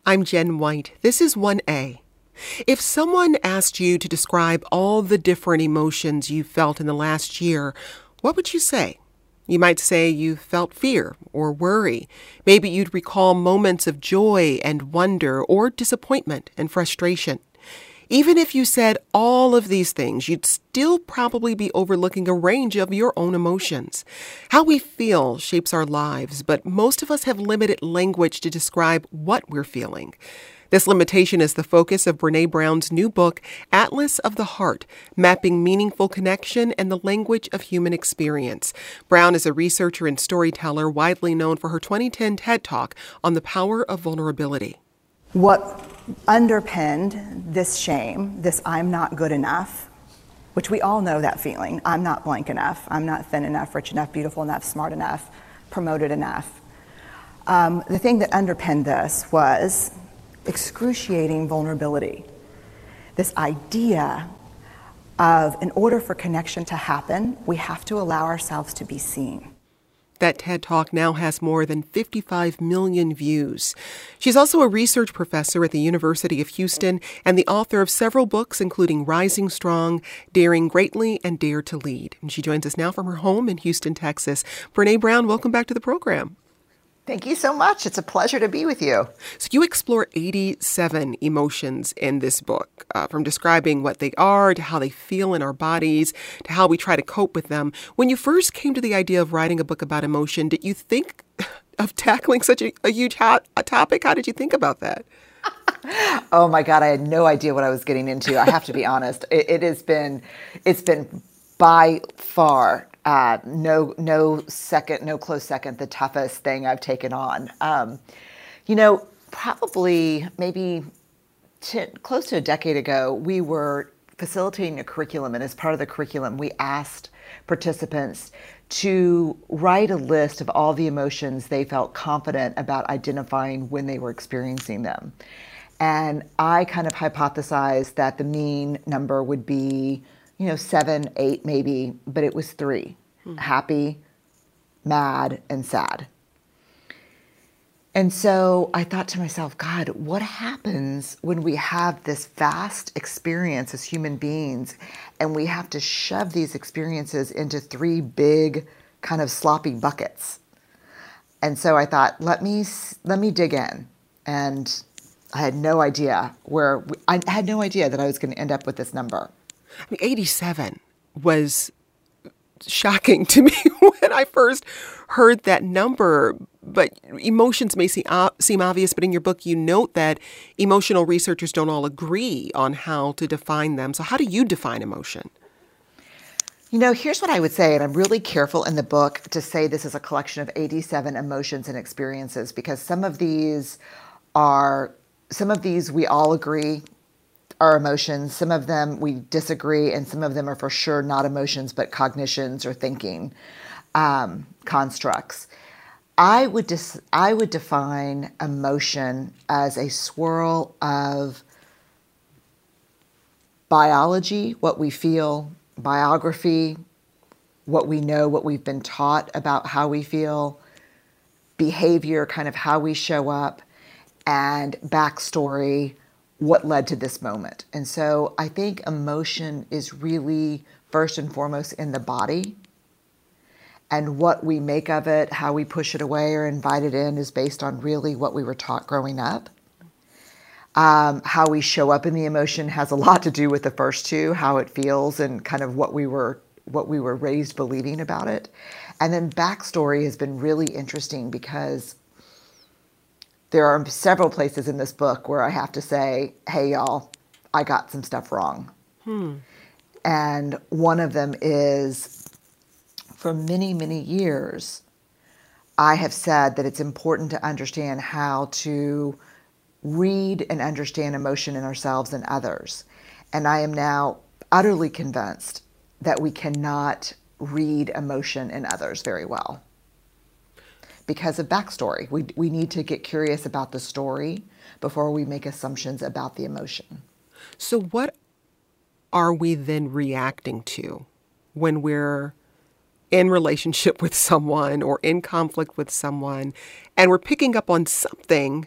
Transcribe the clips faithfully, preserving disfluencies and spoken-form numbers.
I'm Jen White. This is one A. If someone asked you to describe all the different emotions you felt in the last year, what would you say? You might say you felt fear or worry. Maybe you'd recall moments of joy and wonder or disappointment and frustration. Even if you said all of these things, you'd still probably be overlooking a range of your own emotions. How we feel shapes our lives, but most of us have limited language to describe what we're feeling. This limitation is the focus of Brené Brown's new book, Atlas of the Heart, Mapping Meaningful Connection and the Language of Human Experience. Brown is a researcher and storyteller widely known for her twenty ten TED Talk on the power of vulnerability. What underpinned this shame, this I'm not good enough, which we all know that feeling, I'm not blank enough, I'm not thin enough, rich enough, beautiful enough, smart enough, promoted enough. Um, the thing that underpinned this was excruciating vulnerability. This idea of, in order for connection to happen, we have to allow ourselves to be seen. That TED Talk now has more than fifty-five million views. She's also a research professor at the University of Houston and the author of several books, including Rising Strong, Daring Greatly, and Dare to Lead. And she joins us now from her home in Houston, Texas. Brené Brown, welcome back to the program. Thank you so much. It's a pleasure to be with you. So you explore eighty-seven emotions in this book, uh, from describing what they are to how they feel in our bodies to how we try to cope with them. When you first came to the idea of writing a book about emotion, did you think of tackling such a, a huge hot, a topic? How did you think about that? Oh my God, I had no idea what I was getting into. I have to be honest. It, it has been, it's been by far Uh, no, no second, no close second, the toughest thing I've taken on. Um, you know, probably maybe ten, close to a decade ago, we were facilitating a curriculum, and as part of the curriculum, we asked participants to write a list of all the emotions they felt confident about identifying when they were experiencing them. And I kind of hypothesized that the mean number would be, you know, seven, eight maybe, but it was three. Hmm. Happy, mad, and sad. And so I thought to myself, God, what happens when we have this vast experience as human beings and we have to shove these experiences into three big kind of sloppy buckets? And so I thought, let me, let me dig in. And I had no idea where, I had no idea that I was going to end up with this number. I mean, eighty-seven was shocking to me when I first heard that number. But emotions may seem, uh, seem obvious, but in your book, you note that emotional researchers don't all agree on how to define them. So how do you define emotion? You know, here's what I would say, and I'm really careful in the book to say this is a collection of eighty-seven emotions and experiences, because some of these are, some of these we all agree are emotions. Some of them we disagree, and some of them are for sure not emotions, but cognitions or thinking um, constructs. I would dis- I would define emotion as a swirl of biology, what we feel, biography, what we know, what we've been taught about how we feel, behavior, kind of how we show up, and backstory, what led to this moment. And so I think emotion is really first and foremost in the body, and what we make of it, how we push it away or invite it in, is based on really what we were taught growing up. Um, how we show up in the emotion has a lot to do with the first two, how it feels and kind of what we were what we were raised believing about it. And then backstory has been really interesting because there are several places in this book where I have to say, hey, y'all, I got some stuff wrong. Hmm. And one of them is, for many, many years, I have said that it's important to understand how to read and understand emotion in ourselves and others. And I am now utterly convinced that we cannot read emotion in others very well because of backstory. We we need to get curious about the story before we make assumptions about the emotion. So what are we then reacting to when we're in relationship with someone or in conflict with someone and we're picking up on something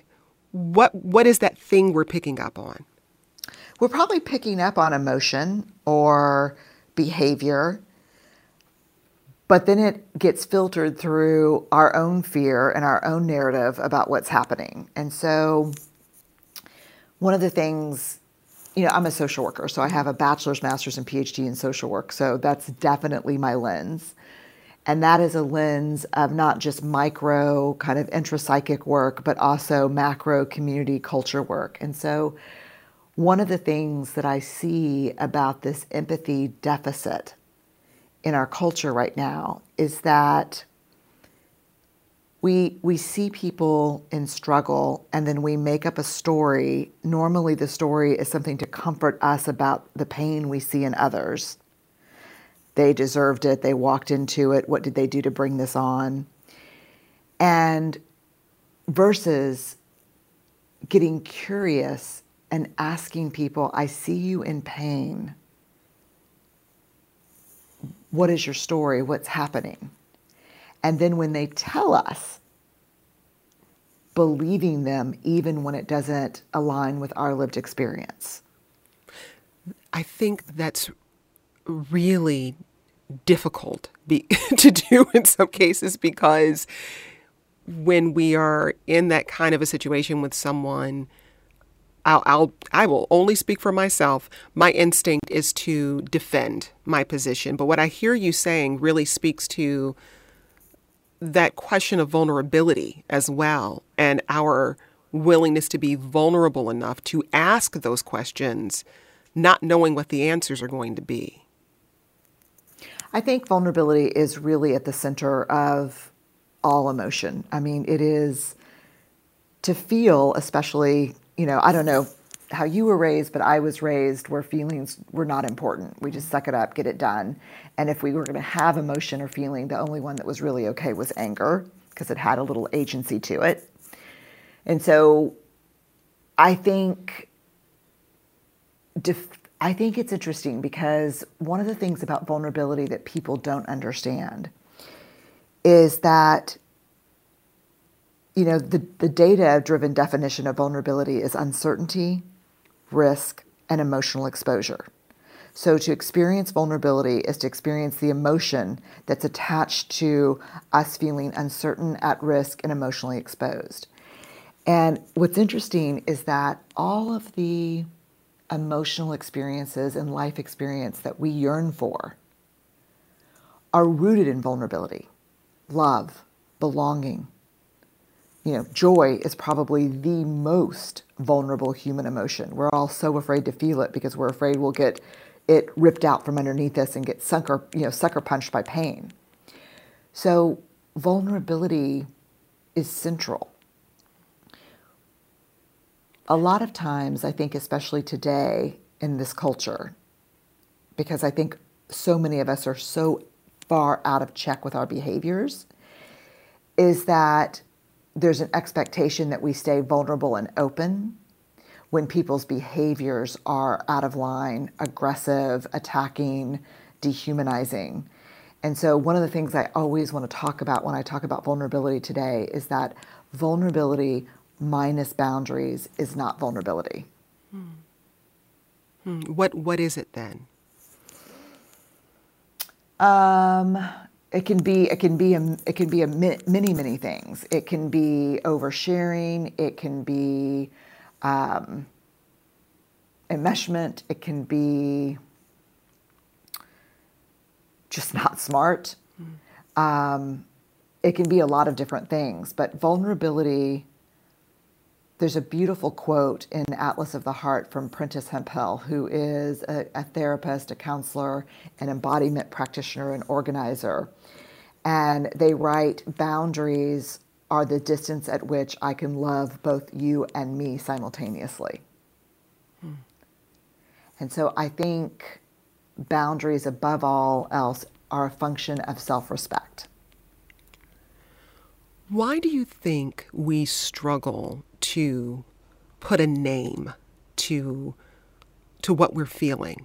What what is that thing we're picking up on? We're probably picking up on emotion or behavior, but then it gets filtered through our own fear and our own narrative about what's happening. And so one of the things, you know, I'm a social worker, so I have a bachelor's, master's, and PhD in social work. So that's definitely my lens. And that is a lens of not just micro kind of intrapsychic work, but also macro community culture work. And so one of the things that I see about this empathy deficit in our culture right now is that we we see people in struggle, and then we make up a story. Normally the story is something to comfort us about the pain we see in others. They deserved it. They walked into it. What did they do to bring this on? And versus getting curious and asking people, I see you in pain. What is your story? What's happening? And then when they tell us, believing them even when it doesn't align with our lived experience. I think that's really difficult be, to do in some cases, because when we are in that kind of a situation with someone, I'll, I'll, I will only speak for myself. My instinct is to defend my position. But what I hear you saying really speaks to that question of vulnerability as well, and our willingness to be vulnerable enough to ask those questions, not knowing what the answers are going to be. I think vulnerability is really at the center of all emotion. I mean, it is to feel, especially, you know, I don't know how you were raised, but I was raised where feelings were not important. We just suck it up, get it done. And if we were going to have emotion or feeling, the only one that was really okay was anger, because it had a little agency to it. And so I think def- I think it's interesting, because one of the things about vulnerability that people don't understand is that, you know, the, the data-driven definition of vulnerability is uncertainty, risk, and emotional exposure. So to experience vulnerability is to experience the emotion that's attached to us feeling uncertain, at risk, and emotionally exposed. And what's interesting is that all of the emotional experiences and life experience that we yearn for are rooted in vulnerability, love, belonging. You know, joy is probably the most vulnerable human emotion. We're all so afraid to feel it because we're afraid we'll get it ripped out from underneath us and get sucker, you know, sucker punched by pain. So vulnerability is central. A lot of times, I think, especially today in this culture, because I think so many of us are so far out of check with our behaviors, is that there's an expectation that we stay vulnerable and open when people's behaviors are out of line, aggressive, attacking, dehumanizing. And so one of the things I always want to talk about when I talk about vulnerability today is that vulnerability minus boundaries is not vulnerability. Hmm. Hmm. What What is it then? Um, it can be it can be a it can be a many many things. It can be oversharing. It can be um, enmeshment. It can be just not smart. Hmm. Um, it can be a lot of different things. But vulnerability. There's a beautiful quote in Atlas of the Heart from Prentice Hemphill, who is a, a therapist, a counselor, an embodiment practitioner, an organizer. And they write, boundaries are the distance at which I can love both you and me simultaneously. Hmm. And so I think boundaries, above all else, are a function of self-respect. Why do you think we struggle to put a name to to what we're feeling?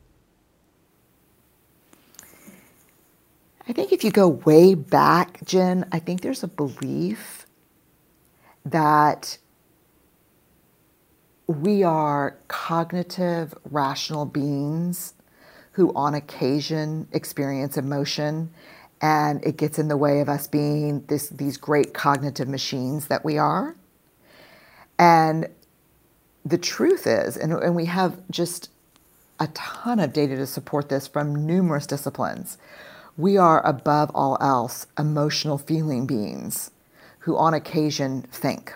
I think if you go way back, Jen, I think there's a belief that we are cognitive, rational beings who on occasion experience emotion, and it gets in the way of us being this, these great cognitive machines that we are. And the truth is, and, and we have just a ton of data to support this from numerous disciplines, we are above all else emotional feeling beings who on occasion think.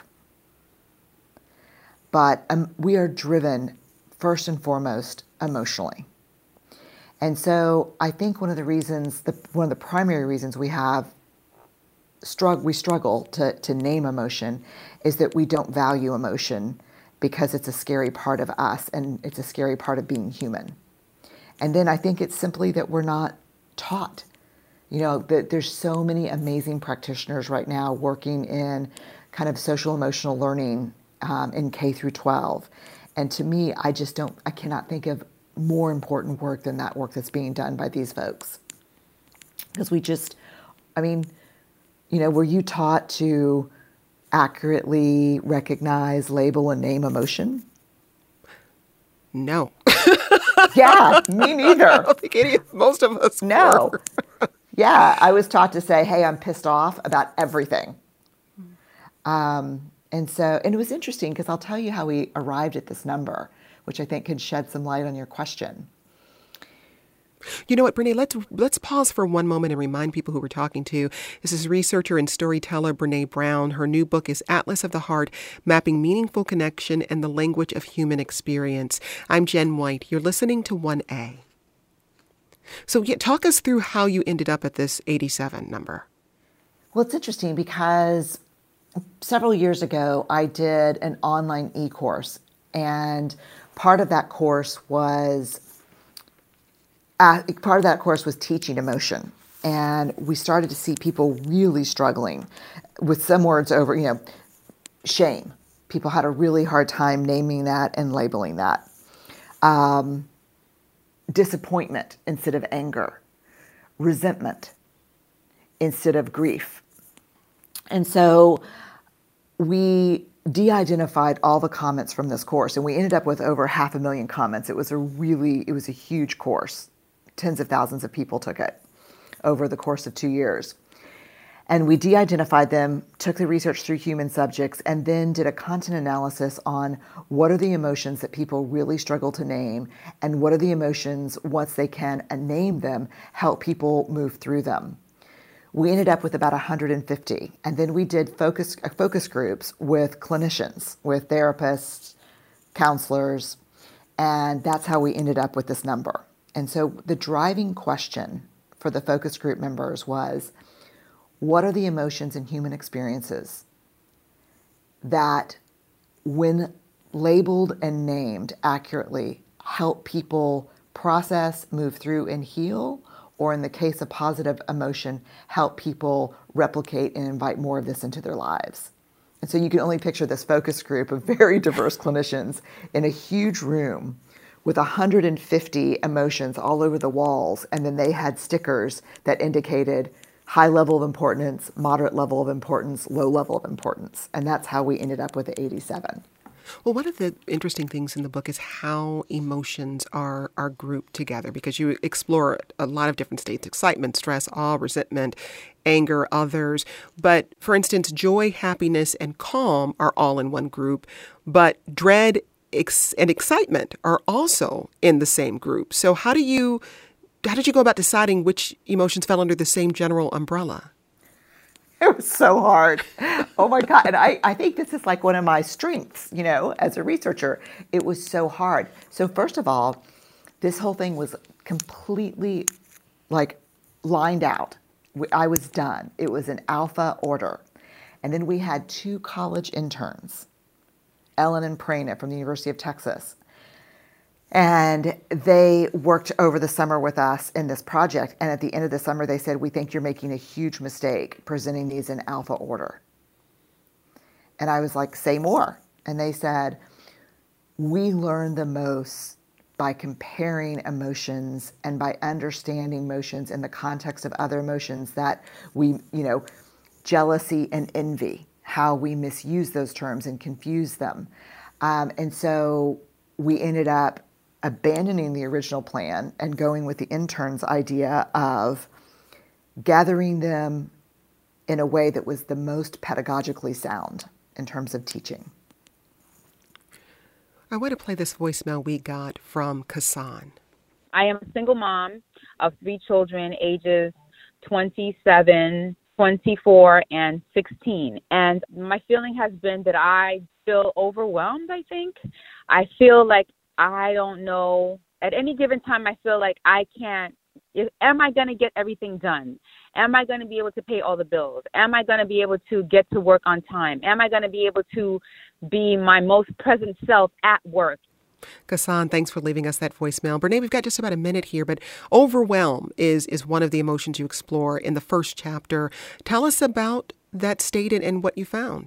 But um, we are driven first and foremost emotionally. And so I think one of the reasons, the, one of the primary reasons we have strugg- we struggle to, to name emotion is that we don't value emotion because it's a scary part of us and it's a scary part of being human. And then I think it's simply that we're not taught. You know, that there's so many amazing practitioners right now working in kind of social emotional learning um, in K through twelve. And to me, I just don't, I cannot think of more important work than that work that's being done by these folks. Because we just, I mean, you know, were you taught to accurately recognize, label, and name emotion? No. Yeah, me neither. I don't think any, most of us No. were. Yeah, I was taught to say, hey, I'm pissed off about everything. Um, and so, and it was interesting because I'll tell you how we arrived at this number, which I think could shed some light on your question. You know what, Brene, let's, let's pause for one moment and remind people who we're talking to. This is researcher and storyteller Brene Brown. Her new book is Atlas of the Heart, Mapping Meaningful Connection and the Language of Human Experience. I'm Jen White. You're listening to one A. So yeah, talk us through how you ended up at this eighty-seven number. Well, it's interesting because several years ago, I did an online e-course, and part of that course was uh, part of that course was teaching emotion, and we started to see people really struggling with some words over, you know, shame. People had a really hard time naming that and labeling that. Um, disappointment instead of anger, resentment instead of grief. And so we de-identified all the comments from this course, and we ended up with over half a million comments. It was a really, it was a huge course. Tens of thousands of people took it over the course of two years. And we de-identified them, took the research through human subjects, and then did a content analysis on what are the emotions that people really struggle to name, and what are the emotions, once they can name them, help people move through them. We ended up with about one hundred fifty, and then we did focus focus groups with clinicians, with therapists, counselors, and that's how we ended up with this number. And so the driving question for the focus group members was, what are the emotions in human experiences that, when labeled and named accurately, help people process, move through, and heal? Or in the case of positive emotion, help people replicate and invite more of this into their lives? And so you can only picture this focus group of very diverse clinicians in a huge room with one hundred fifty emotions all over the walls. And then they had stickers that indicated high level of importance, moderate level of importance, low level of importance. And that's how we ended up with the eighty-seven. Well, one of the interesting things in the book is how emotions are, are grouped together, because you explore a lot of different states: excitement, stress, awe, resentment, anger, others. But for instance, joy, happiness, and calm are all in one group, but dread ex- and excitement are also in the same group. So how do you, how did you go about deciding which emotions fell under the same general umbrella? It was so hard. Oh my God. And I, I think this is like one of my strengths, you know, as a researcher. It was so hard. So first of all, this whole thing was completely like lined out. I was done. It was an alpha order. And then we had two college interns, Ellen and Prana from the University of Texas. And they worked over the summer with us in this project. And at the end of the summer, they said, we think you're making a huge mistake presenting these in alpha order. And I was like, say more. And they said, we learn the most by comparing emotions and by understanding emotions in the context of other emotions that we, you know, jealousy and envy, how we misuse those terms and confuse them. Um, and so we ended up abandoning the original plan and going with the intern's idea of gathering them in a way that was the most pedagogically sound in terms of teaching. I want to play this voicemail we got from Kassan. I am a single mom of three children, ages twenty-seven, twenty-four, and sixteen. And my feeling has been that I feel overwhelmed, I think. I feel like I don't know. At any given time, I feel like I can't. If, am I going to get everything done? Am I going to be able to pay all the bills? Am I going to be able to get to work on time? Am I going to be able to be my most present self at work? Kassan, thanks for leaving us that voicemail. Brene, we've got just about a minute here, but overwhelm is, is one of the emotions you explore in the first chapter. Tell us about that state and, and what you found.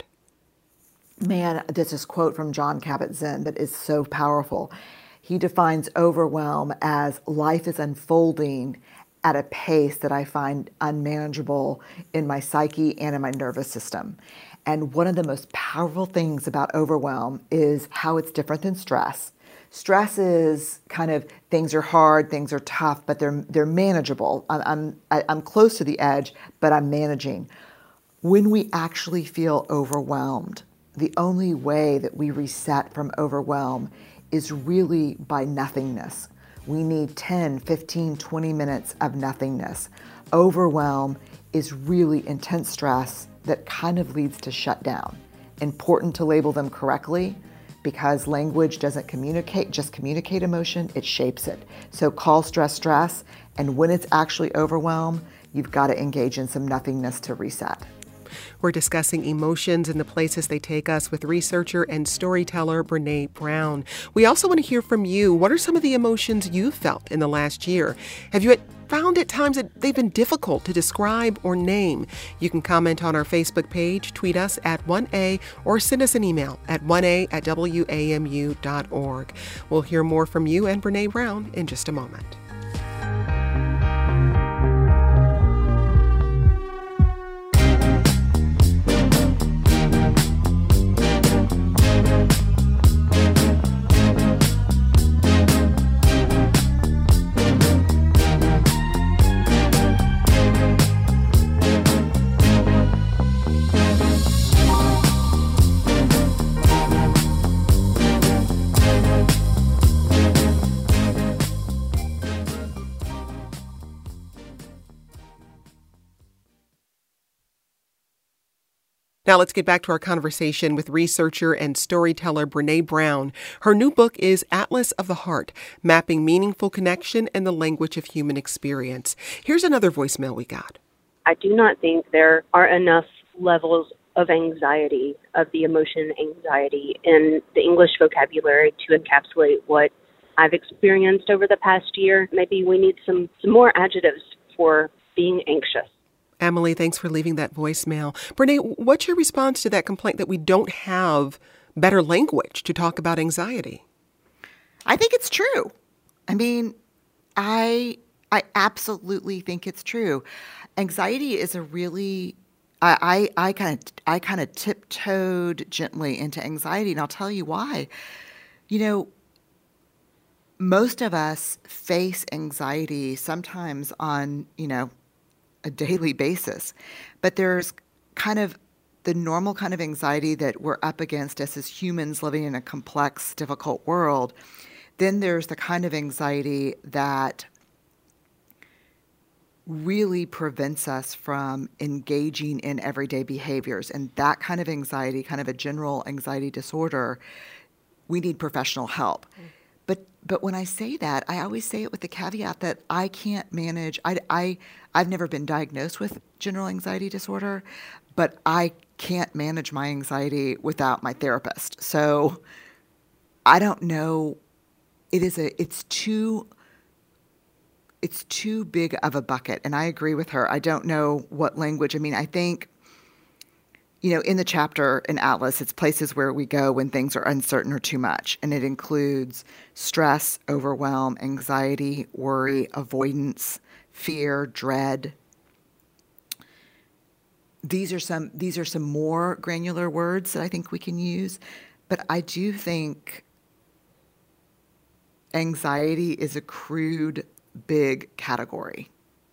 Man, this is a quote from Jon Kabat-Zinn that is so powerful. He defines overwhelm as life is unfolding at a pace that I find unmanageable in my psyche and in my nervous system. And one of the most powerful things about overwhelm is how it's different than stress. Stress is kind of things are hard, things are tough, but they're they're manageable. I'm I'm I'm close to the edge, but I'm managing. When we actually feel overwhelmed, the only way that we reset from overwhelm is really by nothingness. We need ten, fifteen, twenty minutes of nothingness. Overwhelm is really intense stress that kind of leads to shutdown. Important to label them correctly because language doesn't communicate, just communicate emotion, it shapes it. So call stress stress, and when it's actually overwhelm, you've got to engage in some nothingness to reset. We're discussing emotions and the places they take us with researcher and storyteller Brene Brown. We also want to hear from you. What are some of the emotions you felt in the last year? Have you found at times that they've been difficult to describe or name? You can comment on our Facebook page, tweet us at one A, or send us an email at one A at W A M U dot org. We'll hear more from you and Brene Brown in just a moment. Now let's get back to our conversation with researcher and storyteller Brene Brown. Her new book is Atlas of the Heart, Mapping Meaningful Connection and the Language of Human Experience. Here's another voicemail we got. I do not think there are enough levels of anxiety, of the emotion anxiety, in the English vocabulary to encapsulate what I've experienced over the past year. Maybe we need some, some more adjectives for being anxious. Emily, thanks for leaving that voicemail. Brene, what's your response to that complaint that we don't have better language to talk about anxiety? I think it's true. I mean, I I absolutely think it's true. Anxiety is a really I I kind of I kind of tiptoed gently into anxiety, and I'll tell you why. You know, most of us face anxiety sometimes on, you know, a daily basis, but there's kind of the normal kind of anxiety that we're up against us as humans living in a complex, difficult world. Then there's the kind of anxiety that really prevents us from engaging in everyday behaviors. And that kind of anxiety, kind of a general anxiety disorder, we need professional help. Mm. But but when I say that, I always say it with the caveat that I can't manage. I, I, I've never been diagnosed with general anxiety disorder, but I can't manage my anxiety without my therapist. So I don't know. It is a. It's too. It's too big of a bucket, and I agree with her. I don't know what language. I mean, I think. You know, in the chapter in Atlas, it's places where we go when things are uncertain or too much. And it includes stress, overwhelm, anxiety, worry, avoidance, fear, dread. These are some these are some more granular words that I think we can use. But I do think anxiety is a crude, big category.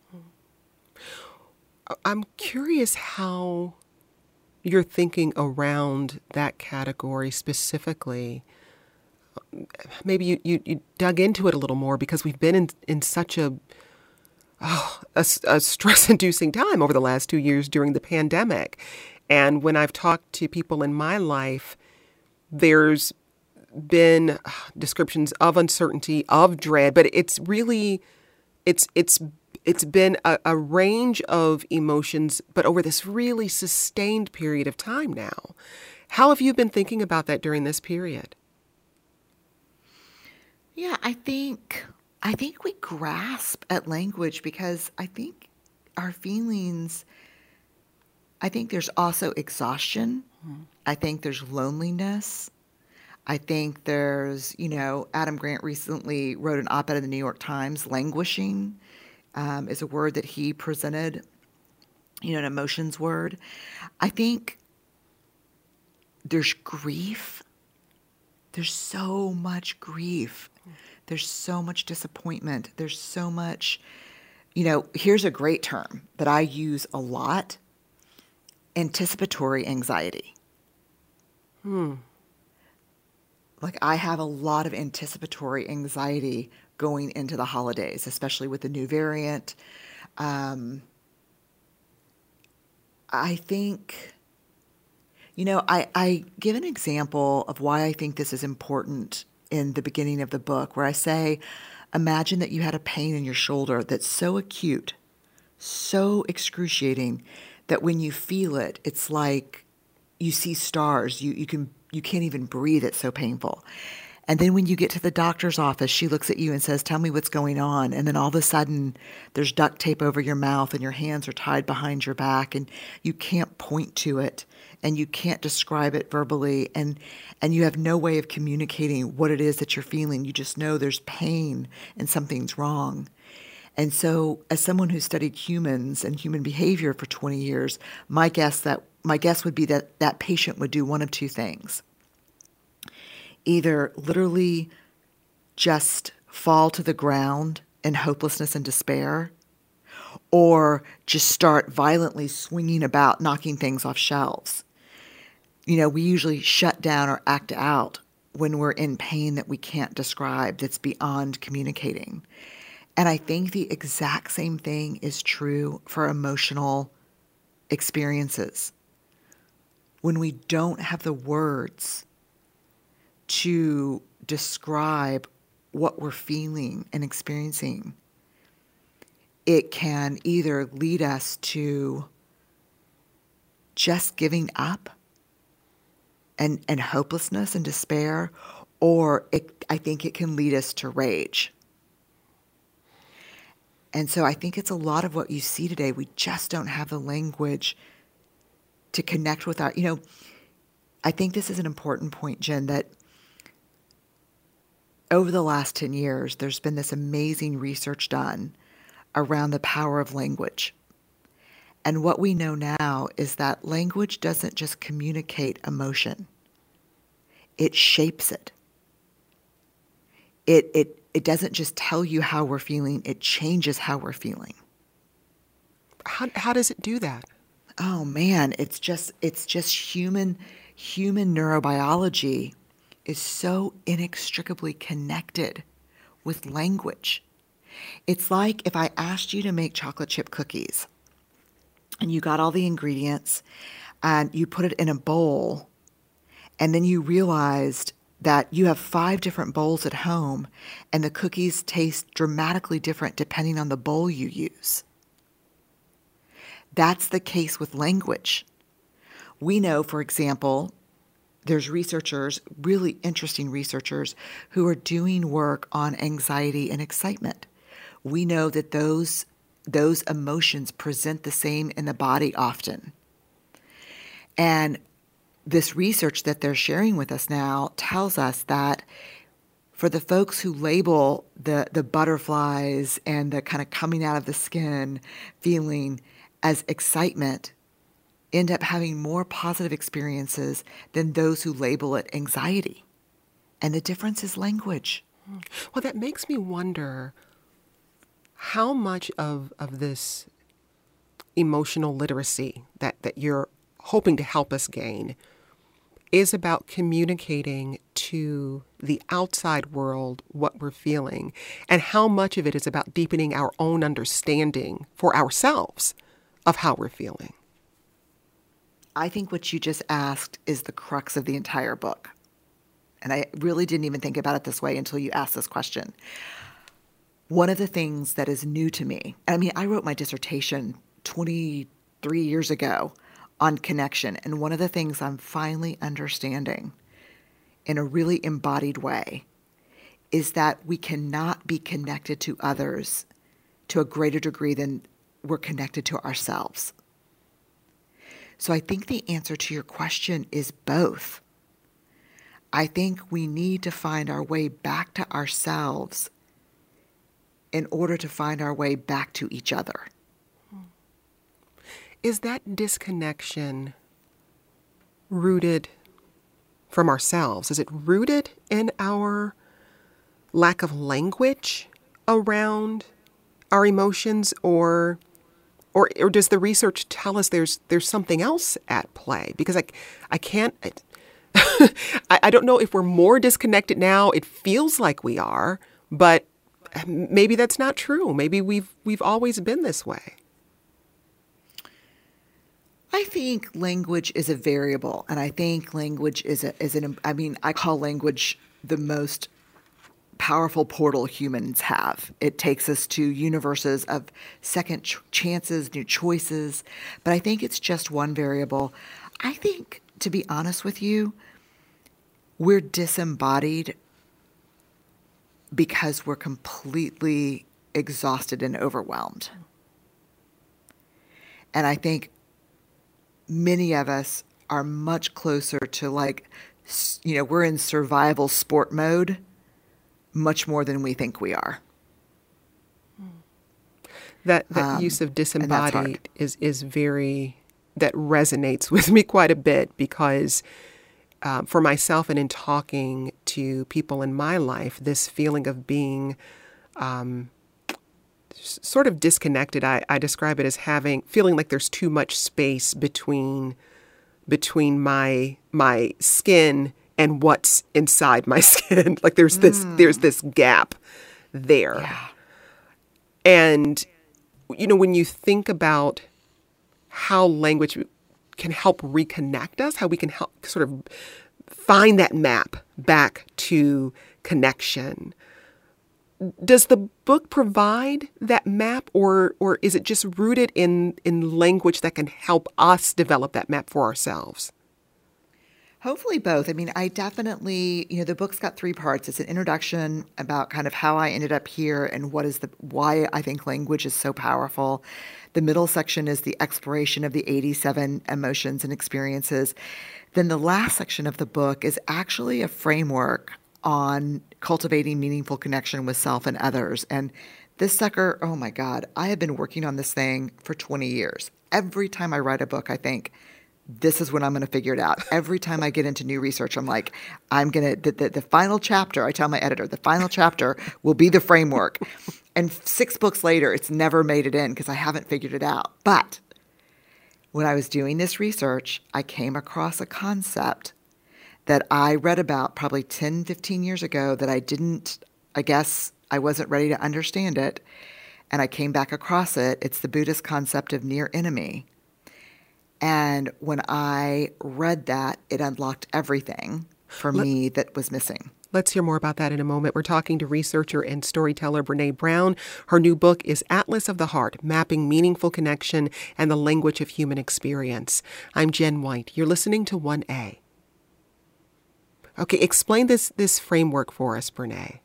I'm curious how you're thinking around that category specifically. Maybe you, you, you dug into it a little more because we've been in, in such a, oh, a, a stress-inducing time over the last two years during the pandemic. And when I've talked to people in my life, there's been descriptions of uncertainty, of dread, but it's really, it's it's it's been a, a range of emotions, but over this really sustained period of time now. How have you been thinking about that during this period? Yeah, I think I think we grasp at language because I think our feelings, I think there's also exhaustion. Mm-hmm. I think there's loneliness. I think there's, you know, Adam Grant recently wrote an op-ed in the New York Times. Languishing um, is a word that he presented, you know, an emotions word. I think there's grief. There's so much grief. There's so much disappointment. There's so much, you know, here's a great term that I use a lot: anticipatory anxiety. Hmm. Like I have a lot of anticipatory anxiety going into the holidays, especially with the new variant. Um, I think, you know, I, I give an example of why I think this is important in the beginning of the book, where I say, imagine that you had a pain in your shoulder that's so acute, so excruciating, that when you feel it, it's like you see stars. You, you can You can't even breathe. It's so painful. And then when you get to the doctor's office, she looks at you and says, tell me what's going on. And then all of a sudden there's duct tape over your mouth and your hands are tied behind your back and you can't point to it and you can't describe it verbally. And, and you have no way of communicating what it is that you're feeling. You just know there's pain and something's wrong. And so as someone who studied humans and human behavior for twenty years, my guess that My guess would be that that patient would do one of two things. Either literally just fall to the ground in hopelessness and despair, or just start violently swinging about, knocking things off shelves. You know, we usually shut down or act out when we're in pain that we can't describe, that's beyond communicating. And I think the exact same thing is true for emotional experiences. When we don't have the words to describe what we're feeling and experiencing, it can either lead us to just giving up and, and hopelessness and despair, or it, I think it can lead us to rage. And so I think it's a lot of what you see today. We just don't have the language to connect with our, you know, I think this is an important point, Jen, that over the last ten years, there's been this amazing research done around the power of language. And what we know now is that language doesn't just communicate emotion. It shapes it. It, it, it doesn't just tell you how we're feeling, it changes how we're feeling. How, how does it do that? Oh man, it's just it's just human human neurobiology is so inextricably connected with language. It's like if I asked you to make chocolate chip cookies and you got all the ingredients and you put it in a bowl and then you realized that you have five different bowls at home and the cookies taste dramatically different depending on the bowl you use. That's the case with language. We know, for example, there's researchers, really interesting researchers, who are doing work on anxiety and excitement. We know that those, those emotions present the same in the body often. And this research that they're sharing with us now tells us that for the folks who label the, the butterflies and the kind of coming out of the skin feeling as excitement, end up having more positive experiences than those who label it anxiety. And the difference is language. Well, that makes me wonder how much of, of this emotional literacy that, that you're hoping to help us gain is about communicating to the outside world what we're feeling, and how much of it is about deepening our own understanding for ourselves of how we're feeling. I think what you just asked is the crux of the entire book. And I really didn't even think about it this way until you asked this question. One of the things that is new to me, I mean, I wrote my dissertation twenty-three years ago on connection. And one of the things I'm finally understanding in a really embodied way is that we cannot be connected to others to a greater degree than we're connected to ourselves. So I think the answer to your question is both. I think we need to find our way back to ourselves in order to find our way back to each other. Is that disconnection rooted from ourselves? Is it rooted in our lack of language around our emotions, or or or does the research tell us there's there's something else at play? Because I I can't I, I don't know if we're more disconnected now. It feels like we are, but maybe that's not true. Maybe we've we've always been this way. I think language is a variable, and I think language is a is an I mean, I call language the most powerful portal humans have. It takes us to universes of second ch- chances, new choices, but I think it's just one variable. I think, to be honest with you, we're disembodied because we're completely exhausted and overwhelmed. And I think many of us are much closer to, like, you know, we're in survival sport mode much more than we think we are. That that Um, use of and that's disembodied hard. is is very, that resonates with me quite a bit, because uh, for myself and in talking to people in my life, this feeling of being um, s- sort of disconnected, I, I describe it as having, feeling like there's too much space between between my my skin and what's inside my skin. Like there's this there's this gap there. Yeah. And you know, when you think about how language can help reconnect us, how we can help sort of find that map back to connection, does the book provide that map, or or is it just rooted in in language that can help us develop that map for ourselves? Hopefully both. I mean, I definitely, you know, the book's got three parts. It's an introduction about kind of how I ended up here and what is the, why I think language is so powerful. The middle section is the exploration of the eighty-seven emotions and experiences. Then the last section of the book is actually a framework on cultivating meaningful connection with self and others. And this sucker, oh my God, I have been working on this thing for twenty years. Every time I write a book, I think, this is when I'm going to figure it out. Every time I get into new research, I'm like, I'm going to, the, the, the final chapter, I tell my editor, the final chapter will be the framework. And six books later, it's never made it in because I haven't figured it out. But when I was doing this research, I came across a concept that I read about probably ten, fifteen years ago that I didn't, I guess I wasn't ready to understand it. And I came back across it. It's the Buddhist concept of near enemy. And when I read that, it unlocked everything for Let- me that was missing. Let's hear more about that in a moment. We're talking to researcher and storyteller Brene Brown. Her new book is Atlas of the Heart, Mapping Meaningful Connection and the Language of Human Experience. I'm Jen White. You're listening to one A. Okay, explain this, this framework for us, Brene.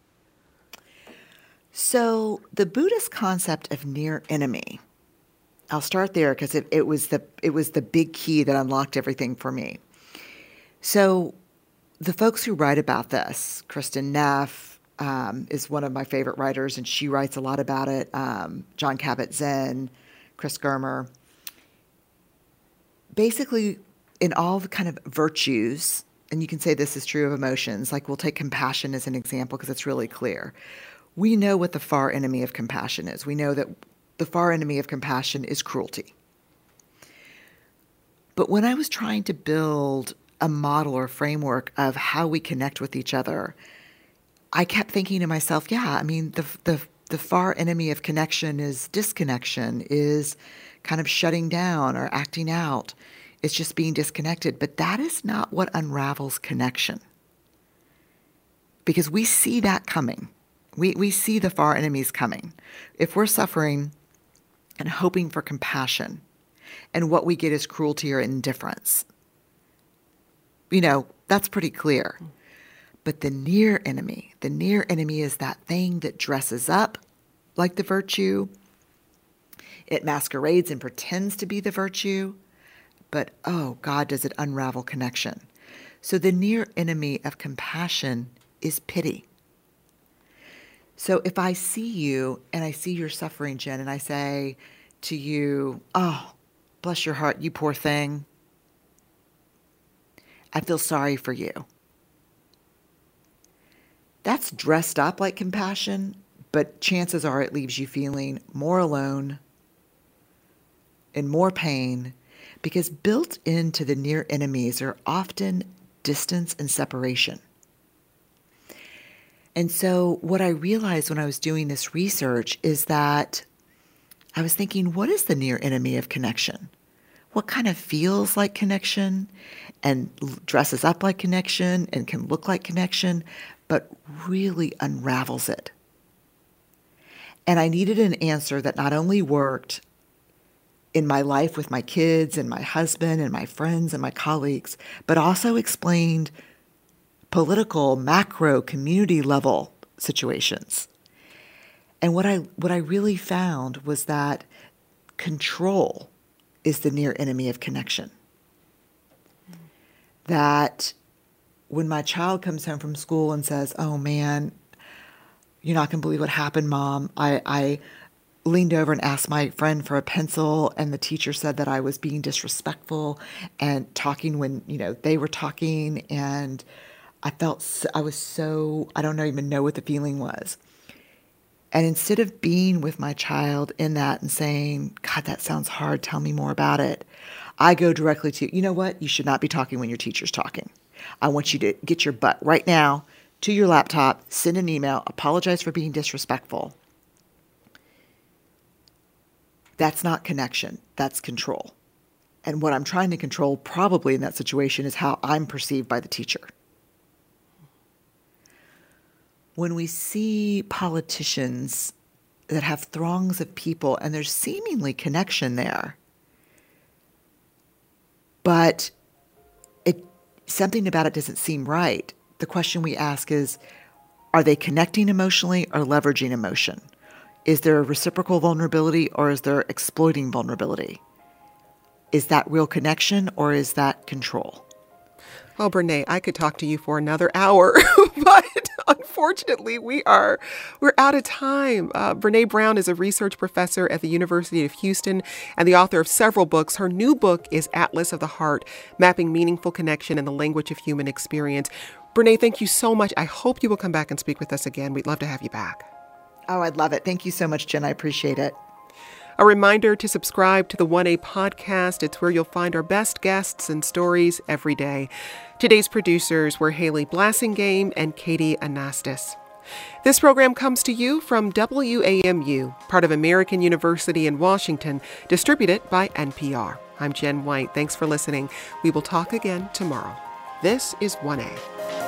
So the Buddhist concept of near enemy, I'll start there because it, it was the it was the big key that unlocked everything for me. So the folks who write about this, Kristen Neff um, is one of my favorite writers, and she writes a lot about it. Um, John Kabat-Zinn, Chris Germer. basically, in all the kind of virtues, and you can say this is true of emotions, like we'll take compassion as an example because it's really clear. We know what the far enemy of compassion is. We know that the far enemy of compassion is cruelty. But when I was trying to build a model or framework of how we connect with each other, I kept thinking to myself, yeah, I mean, the the the far enemy of connection is disconnection, is kind of shutting down or acting out. It's just being disconnected. But that is not what unravels connection. Because we see that coming. We we see the far enemies coming. If we're suffering and hoping for compassion, and what we get is cruelty or indifference, you know, that's pretty clear. But the near enemy, the near enemy is that thing that dresses up like the virtue. It masquerades and pretends to be the virtue. But, oh, God, does it unravel connection. So the near enemy of compassion is pity. So if I see you and I see you're suffering, Jen, and I say to you, oh, bless your heart, you poor thing. I feel sorry for you. That's dressed up like compassion, but chances are it leaves you feeling more alone and more pain, because built into the near enemies are often distance and separation. And so what I realized when I was doing this research is that I was thinking, what is the near enemy of connection? What kind of feels like connection and dresses up like connection and can look like connection, but really unravels it? And I needed an answer that not only worked in my life with my kids and my husband and my friends and my colleagues, but also explained political, macro, community level situations. And what I what I really found was that control is the near enemy of connection. That when my child comes home from school and says, oh man, you're not going to believe what happened, Mom. I, I leaned over and asked my friend for a pencil, and the teacher said that I was being disrespectful and talking when, you know, they were talking, and I felt, so, I was so, I don't even know what the feeling was. And instead of being with my child in that and saying, God, that sounds hard, tell me more about it, I go directly to, you know what, you should not be talking when your teacher's talking. I want you to get your butt right now to your laptop, send an email, apologize for being disrespectful. That's not connection, that's control. And what I'm trying to control probably in that situation is how I'm perceived by the teacher. When we see politicians that have throngs of people and there's seemingly connection there, but it something about it doesn't seem right, the question we ask is, are they connecting emotionally or leveraging emotion? Is there a reciprocal vulnerability or is there exploiting vulnerability? Is that real connection or is that control? Well, Brene, I could talk to you for another hour, but unfortunately, we are we're out of time. Uh, Brene Brown is a research professor at the University of Houston and the author of several books. Her new book is Atlas of the Heart, Mapping Meaningful Connection in the Language of Human Experience. Brene, thank you so much. I hope you will come back and speak with us again. We'd love to have you back. Oh, I'd love it. Thank you so much, Jen. I appreciate it. A reminder to subscribe to the one A podcast. It's where you'll find our best guests and stories every day. Today's producers were Haley Blassingame and Katie Anastas. This program comes to you from W A M U, part of American University in Washington, distributed by N P R. I'm Jen White. Thanks for listening. We will talk again tomorrow. This is one A.